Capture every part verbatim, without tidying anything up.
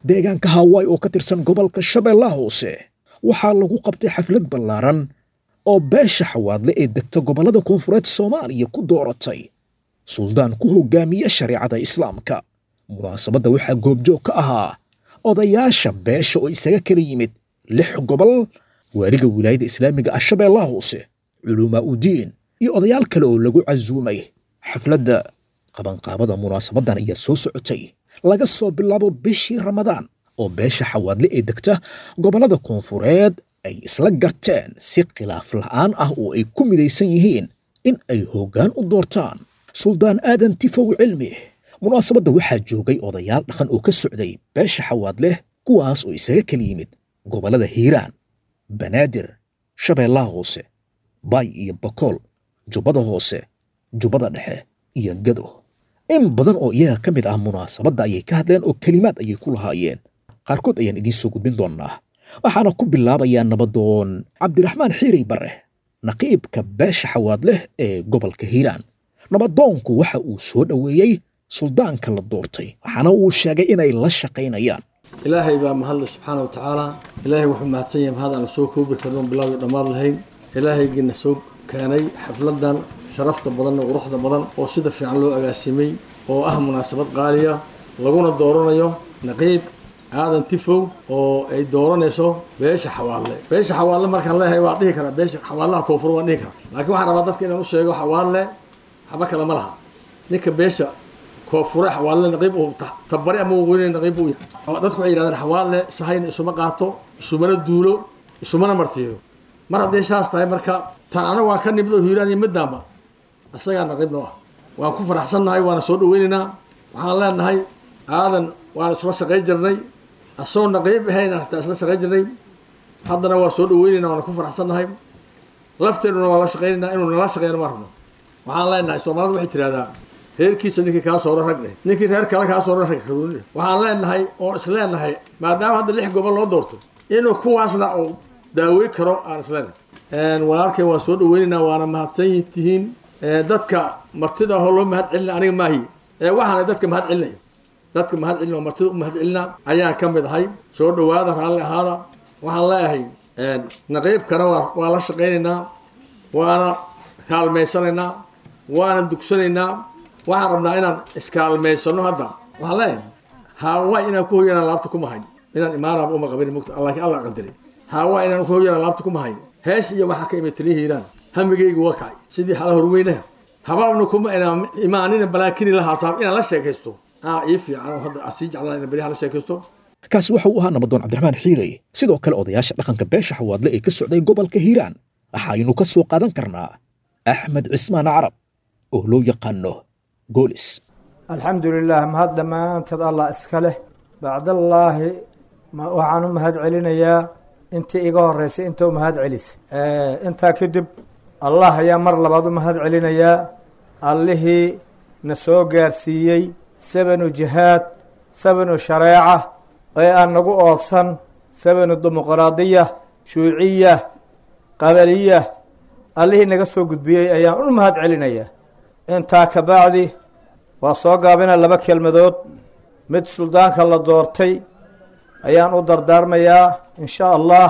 deegaanka Hawaii oo ka tirsan gobolka Shabeellaha Hoose waxaa lagu qabtay xaflad ballaaran oo beesha xawaadle ee degta gobolada koonfureed Soomaaliya ku dooratay suldaan ku hogaamiya shariicada Islaamka. munaasabadda waxaa goobjoog ka ahaa odayaasha beesha oo isaga kala yimid lix gobol, waaliga wilaayada Islaamiga ah Shabeellaha Hoose, culumaa u diin iyo odayaal kale oo lagu casuumay xafladda. qabanqaabada munaasabadan ayaa soo socotay laga soo bilaabo bishii Ramadaan oo beesha xawaadle ee degta gobolada koonfureed ay isla garteen si khilaaf la'aan ah oo ay ku midaysan yihiin in ay hoggaan u doortaan suldaan aadan tifow cilmi. munaasabadda waxaa joogay odayaal dhaqan oo ka socday beesha xawaadle kuwaas oo isaga kala yimid gobolada Hiiraan, Banaadir, Shabeellaha Hoose, Bay iyo Bakool, Jubbada Hoose, Jubbada Dhexe iyo Gado. in badan oo iyaga ka mid ah munaasabadda ayay ka hadleen oo kalimaad ayay ku lahaayeen. qaarkood ayaan idiin soo gudbin doonaa. waxaana ku bilaabayaa nabadoon Cabdiraxmaan Xiiri Bare, naqiibka beesha xawaadle ee gobolka Hiiraan. nabadoonku waxa uu soo dhaweeyey suldaanka la doortay, waxaana uu sheegay inay la shaqaynayaan. ilaahay baa mahad subxaanahu wa tacaala. ilaahay wuxuu mahadsan yahay mahad aan soo koobi karno bilowga dhammaad lahayn. ilaahaygiina soo keenay xafladan sharafta badan oo quruxda badan oo sida fiican loo agaasimay oo ah munaasabad qaaliya laguna dooranayo naqiib aadan tifow oo ay dooranayso beesha xawaadle. beesha xawaadle markaan leeyahay waa dhihi karaa beesha xawaadlaha koonfur waan dhihi karaa, laakiin waxaan rabaa dadka inaan u sheego xawaadle waxba kale ma laha. ninka beesha koonfure xawaadle naqiib uu tabari ama weyne naqiib uu yahay. dadku waxay yidhahdaan xawaadle sahayna isuma qaato, isumana duulo, isumana martiyo. mar hadday saas tahay marka tan anaga waa ka nimid oo Hiiraan iyo Middaanba asagaa naqiib noo ah. waan ku faraxsannahay, waana soo dhaweynaynaa. waxaan leenahay aadan waan isla shaqayn jirnay, asoo naqiib ahayna hataa isla shaqayn jirnay. haddana waa soo dhaweynaynaa, waana ku faraxsannahay. lafteennuna waa la shaqaynaynaa, inuu nala shaqeeyana ma rabno. waxaan leenahay Soomaalidu waxay tidhahdaa reerkiisa ninkii kaa sooro rag dheh, ninkii reer kale kaa sooro rag karuuni. waxaan leenahay oo is leenahay maadaama hadda lix gobol loo doorto inuu kuwaasna uu daawey karo aan isleenahay. walaalkay waa soo dhaweynaynaa, waana mahadsan tihiin. dadka martida oo loo mahad celina aniga maahi, waxaana dadka mahad celinaya dadka mahad celina oo martida u mahad celina ayaan ka mid ahay. soo dhawaada, raalli ahaada. waxaan leeyahay naqiibkana waa la shaqaynaynaa, waana kaalmaysanaynaa, waana dugsanaynaa. waxaan rabnaa inaan iskaalmaysano. hadda waxaan leeyahay Hawaii inaan ku hoyanaa laabta kuma hayn, inaan imaanaaba uma qabin mugta laakiin alla qadaray. Hawaii inaan ku hoyanaa laabta kuma hayn, hees iyo waxa ka imid taliya Hiiraan hamigaygu waa kacay sidii xala horweynaha. habaabna kuma inaan imaanina balaakini la haasaab inaan la sheekaysto aa ii fiican oo hadda asii jeclaa inaan beriyaha la sheekaysto. kaasi waxa uu ahaa nabadoon Cabdiraxmaan Xiiri. sidoo kale odayaasha dhaqanka beesha xawaadle ee ka socday gobolka Hiiraan waxaynu ka soo qaadan karnaa Axmed Cismaan Carab oo loo yaqaano Goolis. alxamdulilah, mahad dhammaanteed allah iska leh. bacdallaahi waxaan u mahad celinayaa intii iga horreysay inta u mahad celisay. intaa kadib allah ayaa mar labaad u mahad celinayaa, allihii na soo gaarsiiyey sabanu jihaad, sabanu shareeca ee aan nagu oofsan, sabanu dimuqraadiya, shuuciya, qabaliya. allihii naga soo gudbiyey ayaan u mahad celinayaa. intaa ka bacdi waa soo gaabina laba kelmadood. mid suldaanka la doortay ayaan u dardaarmayaa in sha allah,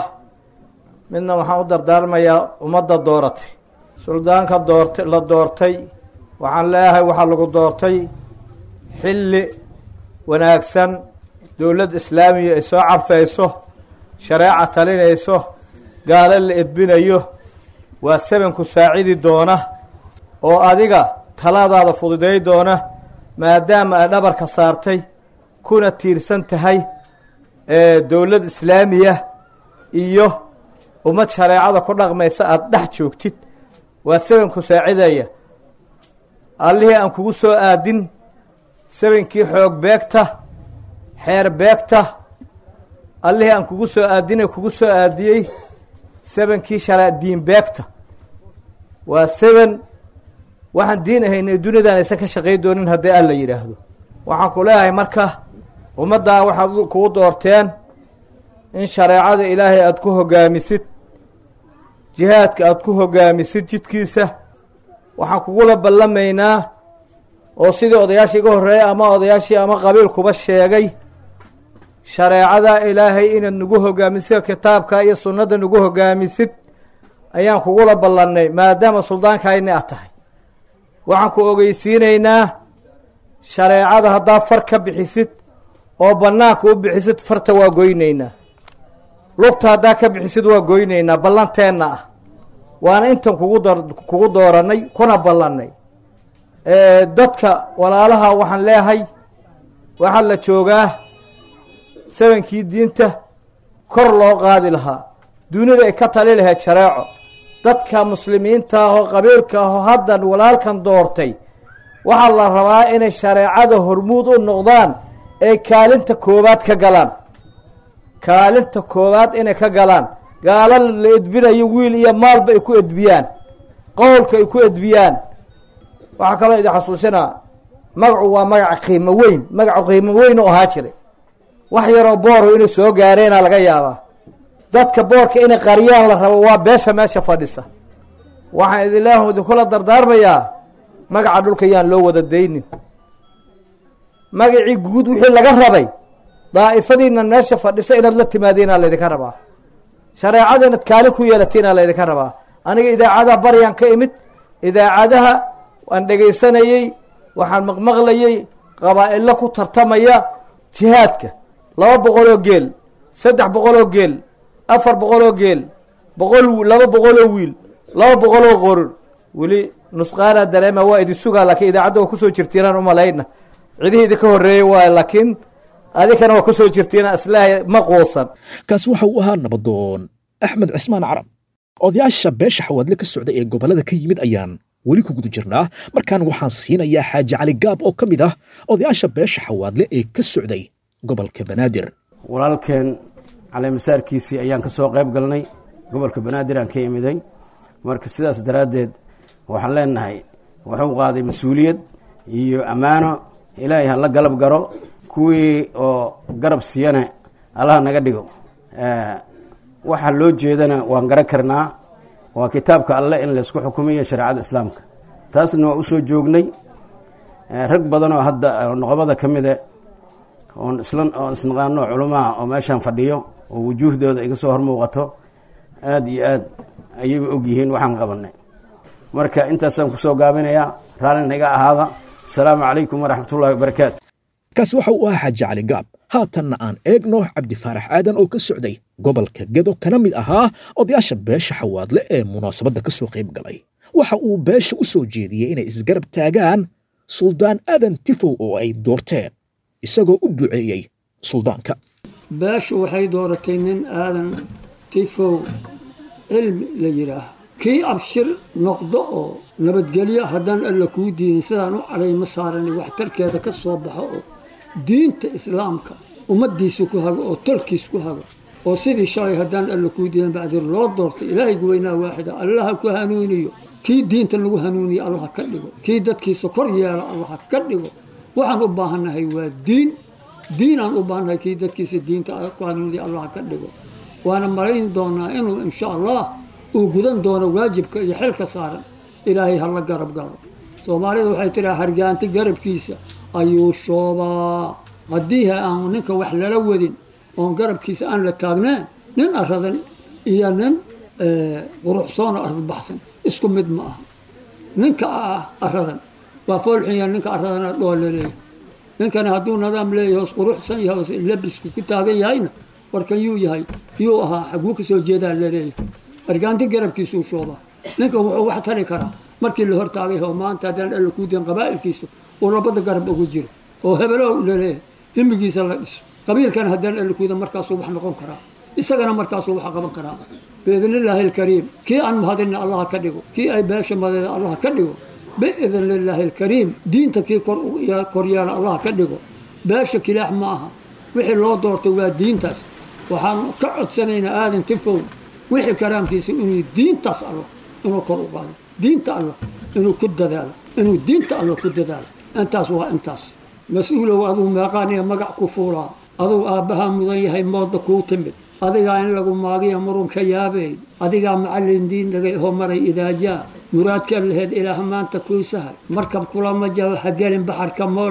midna waxaan u dardaarmayaa ummadda dooratay. suldaanka doortay la doortay waxaan leeyahay waxaa lagu doortay xilli wanaagsan, dowlad islaamiya ay soo carfayso, shareeca talinayso, gaalo la edbinayo. waa sabanku saacidi doona oo adiga talaadaada fududay doona, maadaama ay dhabarka saartay kuna tiirsan tahay dowlad islaamiya iyo ummad shareecada ku dhaqmaysa aada dhex joogtid. waa sabanku saacidaya. allihii aan kugu soo aadin sabankii xoog beegta, xeer beegta, allihii aan kugu soo aadine kugu soo aadiyey sabankii shara diin beegta. waa saban waxaan diin ahaynay dunidan aysan ka shaqay doonin haddii alla yidhaahdo. waxaan ku leeyahay marka ummaddaa waxaad kugu doorteen in shareecada ilaahay aada ku hoggaamisid, jihaadka aada ku hoggaamisid jidkiisa. waxaan kugula ballamaynaa oo sidii odayaashii iga horreeyay ama odayaashii ama qabiilkuba sheegay shareecada ilaahay inaad nagu hogaamisid kitaabka iyo sunnada nagu hogaamisid ayaan kugula ballannay maadaama suldaankaayni aad tahay waxaan ku ogeysiinaynaa shareecada haddaad far ka bixisid oo bannaanka u bixisid farta waa goynaynaa lugta haddaad ka bixisid waa goynaynaa ballanteenna ah waana intan kugu dar kugu doorannay kuna ballannay dadka walaalaha waxaan leeyahay waxaa la joogaa sabankii diinta kor loo qaadi lahaa dunida ay ka tali lahayd shareeco dadka muslimiinta ah oo qabiilka ah oo haddan walaalkan doortay waxaa la rabaa inay shareecada hormuud u noqdaan ay kaalinta koowaad ka galaan kaalinta koowaad inay ka galaan gaalo la edbinayo wiil iyo maalba ay ku edbiyaan qowlka ay ku edbiyaan waxaa kaloo idin xasuusinaa magacu waa magaca qiimo weyn magacu qiimo weyn u ahaa jiray wax yaroo boorhu inay soo gaareenaa laga yaabaa dadka boorka inay qariyaan la rabo waa beesha meesha fadhisa waxaan idinlaahu idinkula dardaarmayaa magaca dhulka yaan loo wada daynin magacii guud wixii laga rabay daa'ifadiina meesha fadhisa inaad la timaadiinaa laydinka rabaa shareecada inaad kaalin ku yeelatiinaa laydinka rabaa aniga idaacadaha baryaan ka imid idaacadaha waan dhegaysanayey waxaan maqmaqlayey qabaa'ilo ku tartamaya jihaadka laba boqoloo geel saddex boqoloo geel afar boqoloo geel boqol laba boqoloo wiil laba boqoloo qoror weli nusqaanaa dareema waa idin sugaa laakiin idaacadda waa kusoo jirtiinaan umalayna cidihii idinka horreeyey waay laakiin adikana waa kusoo jirtiina islaahay ma quusan kaasi waxa uu ahaa nabadoon axmed cismaan carab odayaasha beesha xawaadle ka socda ee gobollada ka yimid ayaan weli ku guda jirnaa markaan waxaan siinayaa xaaji cali gaab oo ka mid ah odayaasha beesha xawaadle ee ka socday gobolka banaadir walaalkeen caleemasaarkiisii ayaan ka soo qayb galnay gobolka banaadir aan ka imiday marka sidaas daraaddeed waxaan leenahay wuxuu qaaday mas-uuliyad iyo ammaano ilaahay ha la galab garo kuwii oo garab siiyana allaha naga dhigo waxaa loo jeedana waan garan karnaa waa kitaabka alle in laysku xukumiyo shareecada islaamka taasna waa usoo joognay rag badan oo hadda noqobada ka mida oon isla oon isnaqaano culumaha oo meeshaan fadhiyo oo wujuuhdooda iga soo hor muuqato aada iyo aad ayay og yihiin waxaan qabanay marka intaasaan kusoo gaabinayaa raallina iga ahaada asalaamu calaykum waraxmatullahi wabarakaatu kaasi waxa uu ahaa xaaji cali gaab haatanna aan eegno cabdi faarax aadan oo ka socday gobolka gedo kana mid ahaa odayaasha beesha xawaadle ee munaasabadda ka soo qayb galay waxa uu beesha u soo jeediyey inay isgarab taagaan suldaan aadan tifow oo ay doorteen isagoo u duceeyey suldaanka beeshu waxay dooratay nin aadan tifow cilmi la yidhaah kii abshir noqdo oo nabadgelyo haddaan alla kuu diinin sidaan u cadhayma saaranay waxtarkeeda ka soo baxo oo diinta islaamka ummaddiisa ku hago oo tolkiis ku hago oo sidii shalay haddaan alla kuu diinin bacdir loo doortay ilaahay guweynaa waaxida allaha ku hanuuniyo kii diinta lagu hanuuniyo allaha ka dhigo kii dadkiisa kor yeelo allaha ka dhigo waxaan u baahannahay waa diin diinaan u baahannahay kii dadkiisa diinta ku hanuuniyo allaha ka dhigo waana malayn doonaa inuu insha allah uu gudan doono waajibka iyo xilka saaran ilaahay ha la garab galo soomaalida waxay tiraa hargaanti garabkiisa ayuu shoobaa haddii aan ninka wax lala wadin oon garabkiisa aan la taagneen nin aradan iyo nin quruxsoona arbaxsan isku mid ma aha ninka ah aradan waa foolxunya ninka aradana dhoo laleeyahay ninkana hadduu nidaam leeyahay hoos quruxsan yahay hoos labisku ku taagan yahayna warkan yuu yahay yuu ahaa xaguu ka soo jeedaa laleeyahay argaanti garabkiisuu shoobaa ninka wuxuu wax tari karaa markii la hortaagay oo maanta haddaan alla kuu diin qabaa'ilkiisa uu labada garab ugu jiro oo hebelow laleeyahay himigiisa la dhiso qabiilkana haddaan alla kuuda markaasuu wax noqon karaa isagana markaasuu wax qaban karaa biidn illaahi alkariim kii aan mahadinna allaha ka dhigo kii ay beesha madeeda allaha ka dhigo biidn illaahi alkariim diinta kii kor yeela allaha ka dhigo beesha kilaax ma aha wixii loo doortay waa diintaas waxaan ka codsanaynaa aadan tifow wixii karaamkiisa inuu diintaas allah inuu kor u qaado diinta allah inuu ku dadaalo inuu diinta allah ku dadaalo intaas waa intaas mas-uulow aduu meeqaaniya magac ku fuulaa aduu aabbahaa mudan yahay mooda kuu timid adigaa in lagu maagiya murunka yaabeey adigaa macallin diin dhagay oo maray idaajaa muraadka laheyd ilaah maanta kuu sahay markab kulama jaba ha gelin baxarka moolka ah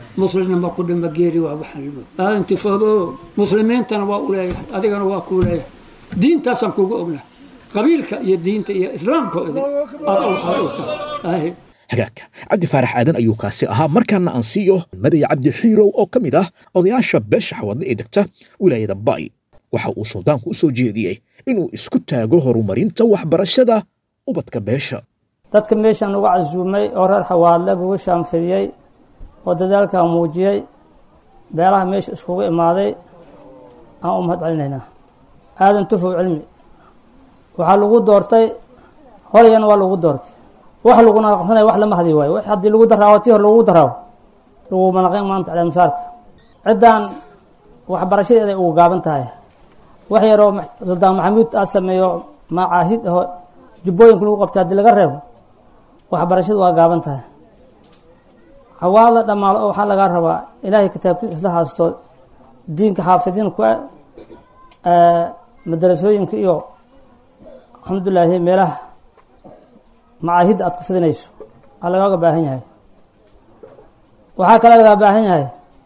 مسلمين ما كل ما جيري وبحلم آه أنت فهو مسلمين تنوا ولاية أديك أنا واكولاية دين تاسم كوجوبنا قبيلك يا دين يا إسلام كوجي أو حاولك آه hagaagka cabdi faarax aadan ayuu kaasi ahaa markaana aan siiyo madaya cabdi xiirow oo ka mid ah odayaasha beesha xawadle ee degta wilaayada baay waxa uu suldaanku u soo jeediyey inuu isku taago horumarinta waxbarashada ubadka beesha dadka meeshan uga casuumay oo reer xawaadle ugu shaanfidiyey oo dadaalka muujiyey beelaha meesha iskugu imaaday aan u mahad celinaynaa aadan tufow cilmi waxaa lagu doortay horyana waa lagu doortay wax lagu naqsanay wax lama hadi waayo wax hadii lagu daraawo tii hor lagu daraawo lagu manaqeen maanta cali masaarka ciddaan waxbarashadeeda ugu gaaban tahay wax yaroo suldaan maxamuud aa sameeyo macaahid oo jubbooyinka lagu qabta haddii laga reebo waxbarashadu waa gaaban tahay xawaala dhammaalo oo waxaa laga rabaa ilaahay kitaabkiisa isla haasto diinka xaafidiin ku madarasooyinka iyo alxamdulilaahi meelaha macaahidda aad ku fidinayso aa lagaaga baahan yahay waxaa kale lagaa baahan yahay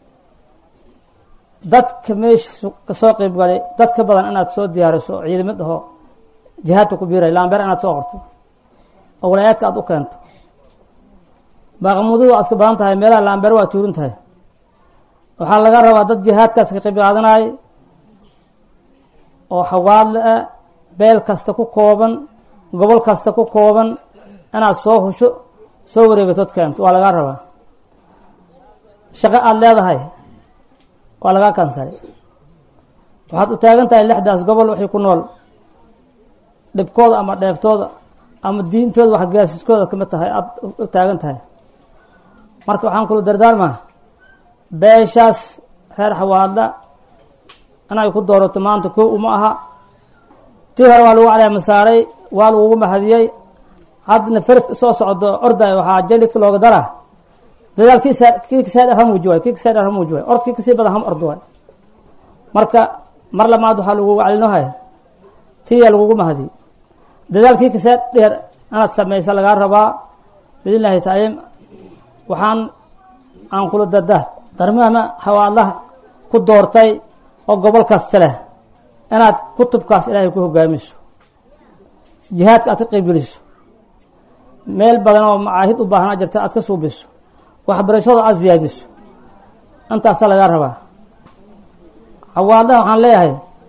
dadka meesha kasoo qeyb galay dad ka badan inaad soo diyaariso ciidamad aho jihaadka ku biiray laambeer inaad soo qorto oo walaayaadka aad u keento baaqamudadu waa iska badan tahay meelaha laambeer waa tuurin tahay waxaa laga rabaa dad jihaadkaas ka qeyb qaadanay oo xawaadle ah beel kasta ku kooban gobol kasta ku kooban inaad soo husho soo wareegatood keento waa lagaa rabaa shaqo aada leedahay waa lagaa kansalay waxaad u taagan tahay lixdaas gobol wixii ku nool dhibkooda ama dheeftooda ama diintooda waxgaasiskooda kamid tahay aada u taagan tahay marka waxaan kula dardaarmaa beeshaas reer xawaadla inay ku doorato maanta koo uma aha tii hore waa lagu caleema saaray waa lagugu mahadiyey haddana fariska soo socdo orday waxaa jalidka looga daraa dadaal kiisa kii kasii dheer ha muuji waay kii kasii dheer ha muuji waay ordkii kasii badan ham ordo waay marka mar lamaad waxaa lagugu calinohay tiyaa lagugu mahadiyey dadaalkii kasii dheer inaad samaysa lagaa rabaa biidnillaahi tacaala waxaan aan kula dardaar darmaama xawaadlaha ku doortay oo gobol kasta leh inaad kutubkaas ilaahay ku hogaamiso jihaadka aad ka qeybgeliso meel badan oo macaahid u baahnaa jirta aad ka suubiso waxbarashada aad ziyaadiso intaasaa lagaa rabaa xawaadlaha waxaan leeyahay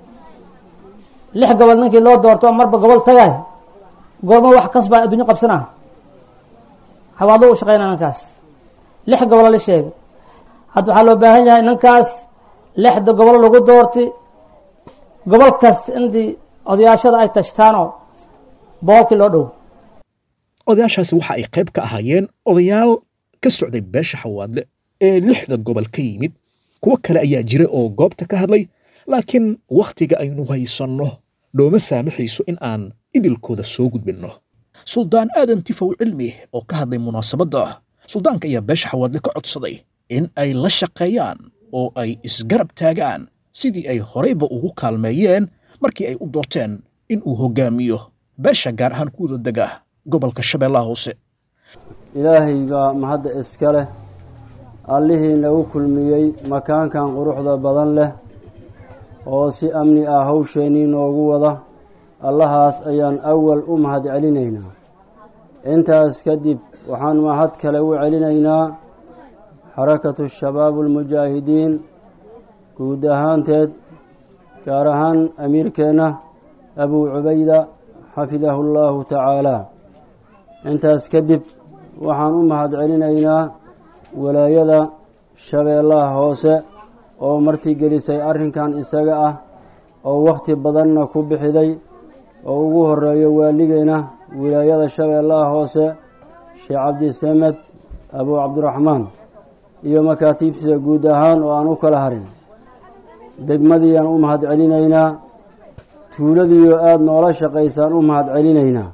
lix gobol ninkii loo doorto marba gobol tagay goormo wax kasbaa adduunyo qabsanaa xawaadlo u shaqeynaa ninkaas lix gobol la sheegay hadda waxaa loo baahan yahay ninkaas lixda gobol lagu doortay gobol kas intii odayaashada ay tashtaanoo boqolkii loo dhow odayaashaasi waxa ay qayb ka ahaayeen odayaal ka socday beesha xawaadle ee lixda gobol ka yimid kuwo kale ayaa jira oo goobta ka hadlay laakiin wakhtiga aynu haysanno dhooma saamaxayso in aan idilkooda soo gudbinno suldaan aadan tifow cilmi oo ka hadlay munaasabadda suldaanka ayaa beesha xawaadle ka codsaday in ay la shaqeeyaan oo ay isgarab taagaan sidii ay horeyba ugu kaalmeeyeen markii ay u doorteen in uu hogaamiyo beesha gaar ahaan kuwada dega gobolka shabeellaha hoose ilaahay baa mahadda iska leh allihii nagu kulmiyey makaankan quruxda badan leh oo si amni ah hawsheenii noogu wada allahaas ayaan awal u mahad celinaynaa intaas kadib waxaan mahad kale u celinaynaa xarakatu shabaab ulmujaahidiin guud ahaanteed gaar ahaan amiirkeenna abuu cubayda xafidahu llaahu tacaalaa intaas kadib waxaan u mahad celinaynaa walaayada shabeellaha hoose oo martigelisay arrinkan isaga ah oo wakhti badanna ku bixiday oo ugu horeeyo waaligeena wilaayada shabeellaha hoose sheekh cabdisamed abuu cabdiraxmaan iyo makaatiibtiisa guud ahaan oo aan u kala harin degmadiiaan u mahad celinaynaa tuuladiioo aada noola shaqaysaan u mahad celinaynaa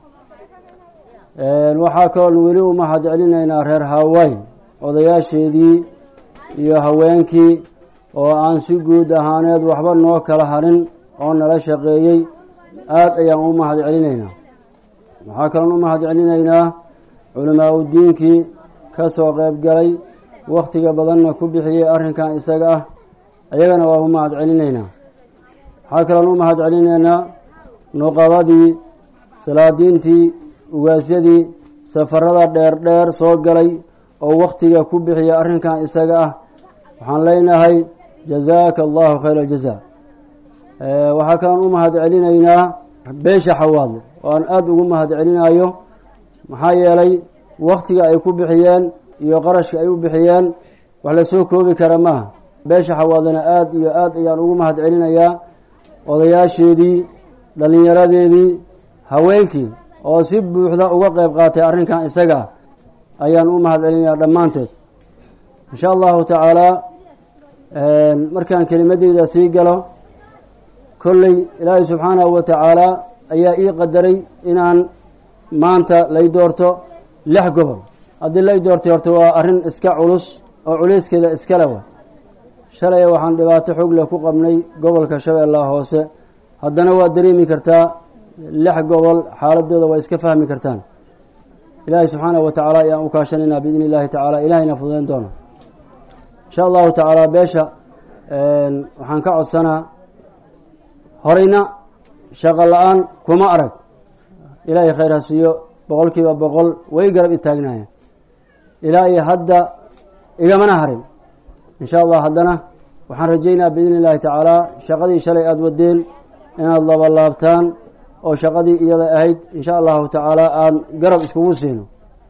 waxaa kaloon weli u mahad celinaynaa reer hawaay odayaasheedii iyo haweenkii oo aan si guud ahaaneed waxba noo kala harin oo nala shaqeeyey aada ayaan u mahad celinaynaa waxaa kaloon u mahad celinaynaa culimaa udiinkii ka soo qayb galay wakhtiga badanna ku bixiyey arrinkan isaga ah ayagana waa u mahad celinaynaa. waxaa kaloon u mahad celinaynaa nuqabadii, salaadiintii, ugaasyadii safarada dheer dheer soo galay oo wakhtiga ku bixiyey arrinkan isaga ah. waxaan leenahay jazaaka allahu khayra aljaza. waxaa kaloon u mahad celinaynaa beesha xawaadle oo aan aada ugu mahad celinayo, maxaa yeelay wakhtiga ay ku bixiyeen iyo qarashka ay u bixiyeen wax la soo koobi kara maaha. beesha xawaadlena aada iyo aad ayaan ugu mahad celinayaa, odayaasheedii, dhallinyaradeedii, haweenkii oo si buuxda uga qeyb qaatay arrinkan isaga ah ayaan u mahad celinayaa dhammaantood. insha allahu tacaalaa markaan kelimadeyda sii galo, kolley ilaahay subxaanahu wa tacaalaa ayaa ii qadaray inaan maanta lay doorto lix gobol. haddii lay doortay horta waa arrin iska culus oo culeyskeeda iskale wa. shalay waxaan dhibaato xoog leh ku qabnay gobolka shabeellaha hoose, haddana waa dareemi kartaa lix gobol xaaladooda waa iska fahmi kartaan. ilaahay subxaanahu wa tacaala ayaan u kaashanaynaa biidni illaahi tacaala, ilaahayna fududeyn doona insha allahu tacaala. beesha waxaan ka codsanaa, horeyna shaqo la-aan kuma arag, ilaahay khayr ha siiyo, boqol kiiba boqol way garab itaagnaayeen. ilaahay hadda igamana harin insha allah. haddana waxaan rajaynaa biidni illaahi tacaala shaqadii shalay aada wadeen inaad labalaabtaan oo shaqadii iyada ahayd insha allahu tacaala aan garab iskugu siino,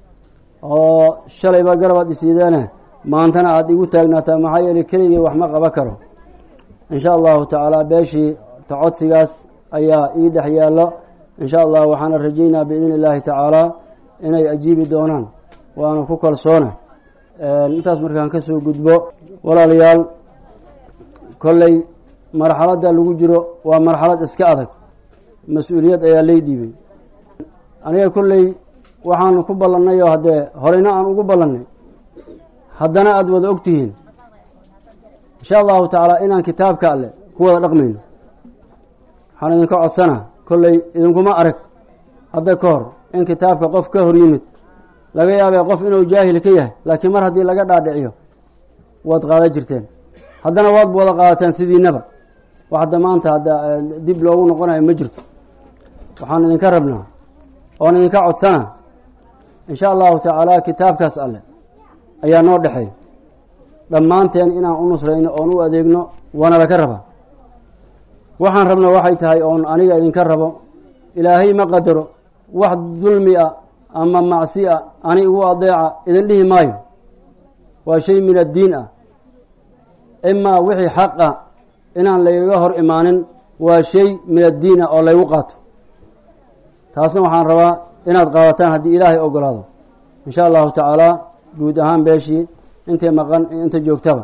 oo shalayba garabaad isiideene maantana aada igu taagnaataa, maxaa yeelay keligii wax ma qaba karo insha allahu tacaala. beeshii ta codsigaas ayaa ii dhex yaallo insha allah. waxaana rajaynaa biidni illaahi tacaala inay ajiibi doonaan, waana ku kalsoona. intaas markaan ka soo gudbo, walaalayaal, kolley marxaladda lagu jiro waa marxalad iska adag, mas-uuliyad ayaa lay dhiibay. aniga kolley waxaan ku ballannay oo haddee horeyna aan ugu ballannay, haddana aada wada ogtihiin insha allahu tacaala inaan kitaabka alle ku wada dhaqmayno. waxaan idinka codsanaa, kolley idinkuma arag hadda ka hor in kitaabka qof ka hor yimid, laga yaabee qof inuu jaahil ka yahay, laakiin mar haddii laga dhaadhiciyo waad qaadan jirteen, haddana waad wada qaadateen sidiinaba. wax hadda maanta hadda dib loogu noqonayo ma jirto. waxaan idinka rabnaa oon idinka codsanaa insha allahu tacaala kitaabkaas alle ayaa noo dhexeey, dhammaanteen inaan u nusrayno oon u adeegno waana laka rabaa. waxaan rabna waxay tahay oon aniga idinka rabo, ilaahay ma qadaro wax dulmi ah ama macsi ah ani igu adeeca idin dhihi maayo, waa shay min addiin ah. imaa wixii xaq ah inaan laygaga hor imaanin waa shay min addiin ah oo laygu qaato. taasna waxaan rabaa inaad qaadataan haddii ilaahay ogolaado insha allahu tacaala. guud ahaan beeshii intay maqan inta joogtaba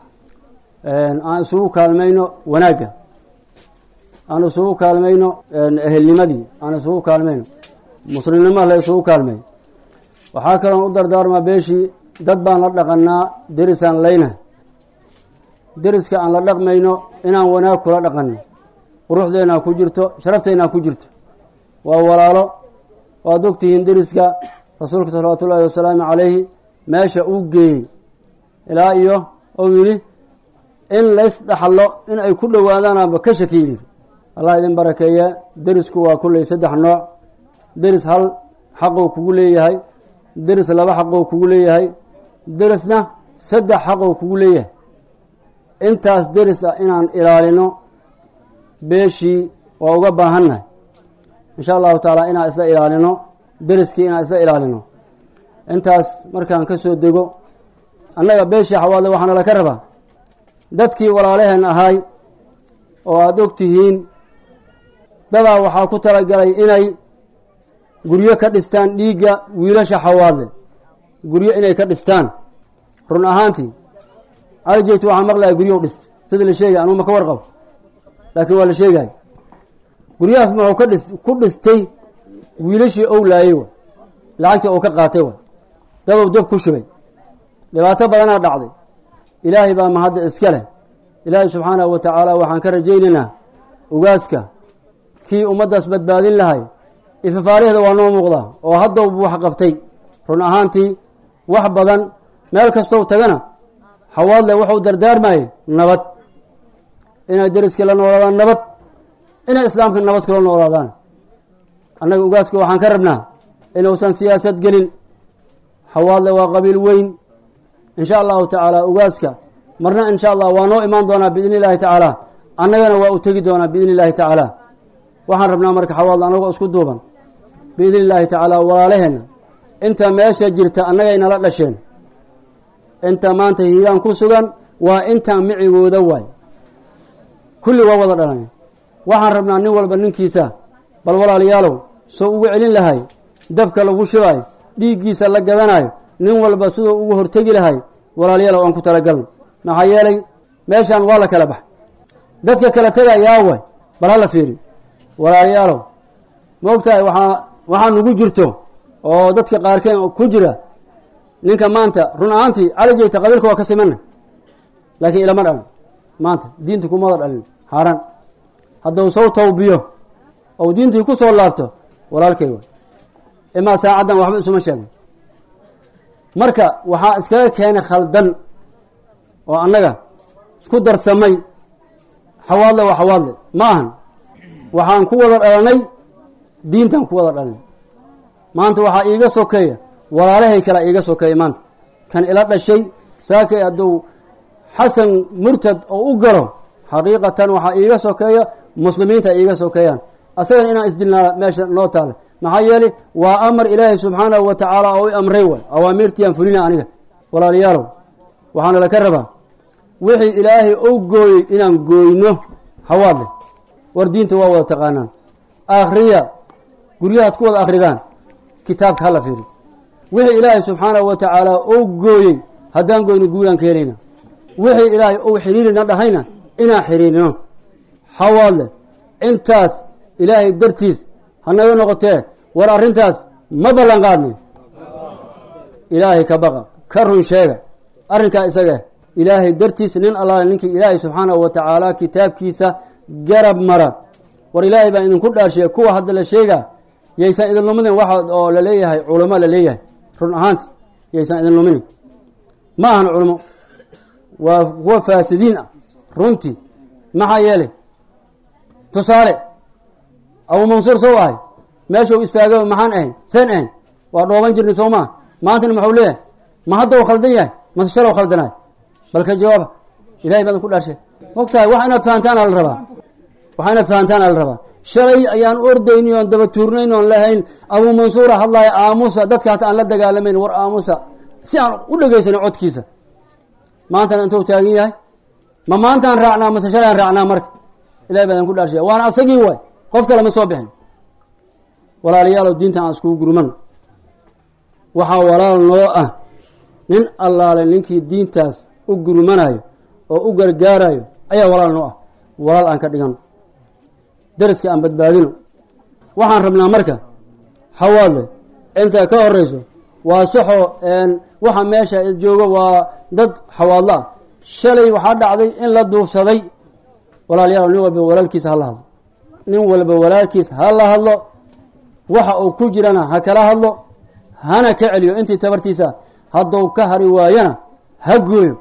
aan isugu kaalmayno wanaagga, aan isugu kaalmayno ehelnimadii, aan isugu kaalmayno muslimnimo la isugu kaalmay. waxaa kaloon u dardaarmaa beeshii, dad baan la dhaqanaa, derisaan layna. deriska aan la dhaqmayno inaan wanaag kula dhaqanno, quruxdeennaa ku jirto, sharafteenaa ku jirto, waa walaalo. waad ogtihiin deriska rasuulka salawaatu ullaahi wasalaamu calayhi meesha uu geeyey ilaa iyo ou yidhi in lays dhaxlo in ay ku dhowaadaanaanba ka shakiyi. allah idin barakeeye. derisku waa kulley saddex nooc. deris hal xaqou kugu leeyahay, deris laba xaqou kugu leeyahay, derisna saddex xaqou kugu leeyahay. intaas deris ah inaan ilaalino beeshii waa uga baahannahay insha allahu tacaala. inaan isla ilaalino deriskii, inaan isla ilaalino. intaas markaan ka soo dego, annaga beeshii xawaadle waxaana laka rabaa dadkii walaalaheen ahaay oo aada og tihiin, dadaa waxaa ku talagalay inay guryo ka dhistaan dhiigga wiilasha xawaadle, guryo inay ka dhistaan. run ahaantii aljeyt waxaa maqlaya guryahu dhista sida la sheegay, anuu ma ka warqabo, laakiin waa la sheegay. guryahaas maxuu ka dhis ku dhistay wiilashii ou laayey wa, lacagtii ou ka qaatay wa, dadow dab ku shubay, dhibaato badanaa dhacday. ilaahay baa mahadda iska leh. ilaahay subxaanahu wa tacaala waxaan ka rajaynaynaa ugaaska kii ummaddaas badbaadin lahay, ifafaarihda waa noo muuqdaa oo haddow buu wax qabtay. run ahaantii wax badan meel kastoo tagana xawaadle wuxuu dardaarmayay nabad, inay deriska la noolaadaan nabad, inay islaamka nabad kula noolaadaan. annaga ugaaska waxaan ka rabnaa inuusan siyaasad gelin. xawaadle waa qabiil weyn. in sha allahu tacaala ugaaska marna in sha allah waa noo imaan doonaa biidni illaahi tacaala, annagana waa u tegi doonaa biidni illaahi tacaala. waxaan rabnaa marka xawaadle annagoo isku duuban biidni illaahi tacaala, walaalaheenna inta meesha jirta annagay nala dhasheen, inta maanta hiiraan ku sugan waa intaan micigooda waay, kulli waa wada dhalan. waxaan rabnaa nin walba ninkiisa bal walaalayaalow soo ugu celin lahay dabka lagu shibaayo, dhiiggiisa la gadanayo, nin walba siduu ugu hortegi lahay walaalayaalow aan ku talagalno. maxaa yeelay meeshaan waa la kala bax, dadka kala tegayaa way, bal hala fiiri walaalayaalow. ma ogtahay waxaa waxaa nugu jirto oo dadka qaarkeen ku jira, ninka maanta run ahaantii cali jeyta qabiilka waa ka simana, laakiin ilama dhalin maanta, diinta kumada dhalin xaaraan. hadduu soo tawbiyo ou diintii ku soo laabto walaalkay way, imaa saacaddan waxba isuma sheegin. marka waxaa iskaga keenay khaldan oo annaga isku darsamay. xawaadle waa xawaadle ma ahan, waxaan ku wada dhalanay diintaan ku wada dhalanay. maanta waxaa iiga sokeeya walaalahay kala iiga sokeeya. maanta kan ila dhashay saakay hadduu xasan murtad oo u galo, xaqiiqatan waxaa iiga sokeeya muslimiinta iiga sokeeyaan. asagana inaan isdilnaa meesha noo taala. maxaa yeelay waa amar ilaahay subxaanahu wa tacaala oo i amray way, awaamiirtiiyaan fulina aniga. walaalayaalow waxaana laka rabaa wixii ilaahay ou gooyey inaan gooyno. xawaadle war diinta waa wada taqaanaan, akhriya guryahaad ku wada akhridaan, kitaabka hala fiiri. wixii ilaahay subxaanahu wa tacaala ou gooyey haddaan goyno guulaan ka helayna. wixii ilaahay ou xiriirina dhahayna inaan xiriirino. xawaadle intaas ilaahay dartiis hanaga noqotee, war arrintaas ma ballan qaadnay. ilaahay ka baqa, ka run sheega arrinkaa isaga ilaahay dartiis. nin allaale ninkii ilaahay subxaanahu wa tacaala kitaabkiisa garab mara, war ilaahay baa idinku dhaarshiya. kuwa hadda la sheegaa yaysan idin luminin, waxa oo la leeyahay culamo la leeyahay, run ahaanti yaysan idin luminin. ma ahan culamo, waa kuwa faasidiin ah runtii. maxaa yeelay tusaale abu mansuur soo ahay, meeshuu istaagaba maxaan ahayn seen ahayn, waa dhooban jirnay soo maa. maantana maxuu leeyahay ma hadda u khaldan yahay mase shalow khaldanaay? balka jawaaba, ilahay baa idinku dhaarshay. mogtahay wax inaad fahantaana la rabaa, wax inaad fahantaana la rabaa. shalay ayaan ordayni oon daba tuurnayn oon lahayn abu mansuura hadlaaya aamusa, dadka hata aan la dagaalamayn, war aamusa, si aan u dhegaysanin codkiisa. maantana intuu taagan yahay, ma maantaan raacnaa mase shalayaan raacnaa? marka ilahay baa idinku dhaarshay, waana asagii waay, qof kale ma soo bixin. walaalayaalow diinta aan iskugu gurman. waxaa walaal noo ah nin allaale ninkii diintaas u gurmanayo oo u gargaarayo ayaa walaal noo ah. walaal aan ka dhigano, deriska aan badbaadino. waxaan rabnaa marka xawaadle inta ka horeyso waa saxoo waxa meesha jooga waa dad xawaadla ah. shalay waxaa dhacday in la duufsaday. walaalayaal nin walba walaalkiisa ha la hadlo, nin walba walaalkiisa ha la hadlo, waxa uu ku jirana ha kala hadlo, hana ka celiyo intii tabartiisa. hadduu ka hari waayana ha gooyo.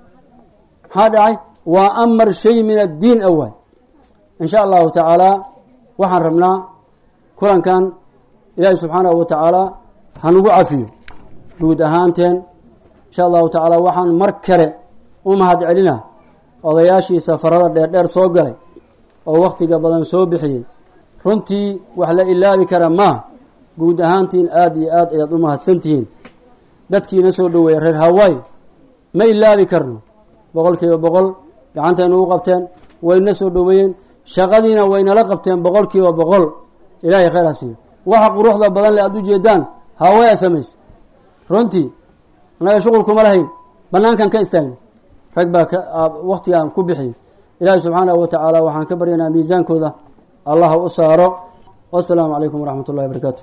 maxaa dhacay? waa amar shay min addiin awaay. in sha allahu tacaala waxaan rabnaa kulankan ilaahi subxaanahu wa tacaala hanugu cafiyo guud ahaanteen. in sha allahu tacaala waxaan mar kale u mahad celina odayaashii safarada dheerdheer soo galay oo wakhtiga badan soo bixiyey. runtii wax la ilaabi kara maa. guud ahaantiin aada iyo aad ayaad u mahadsantihiin. dadkiina soo dhoweeya reer hawaii ma ilaabi karno, boqol kiiba boqol gacantayna u qabteen, wayna soo dhoweeyeen, shaqadiina waynala qabteen boqol kiiba boqol. ilaahay khayr ha siiyo. waxa quruxda badan le aad u jeedaan hawaya samayso. runtii annaga shuqul kuma lahayn, banaankan ka istaagno, rag baa waktigaan ku bixiyey. ilaahay subxaanahu wa tacaala waxaan ka baryanaa miisaankooda allah u saaro. wasalaamu calaykum waraxmat ullahi barakaatu.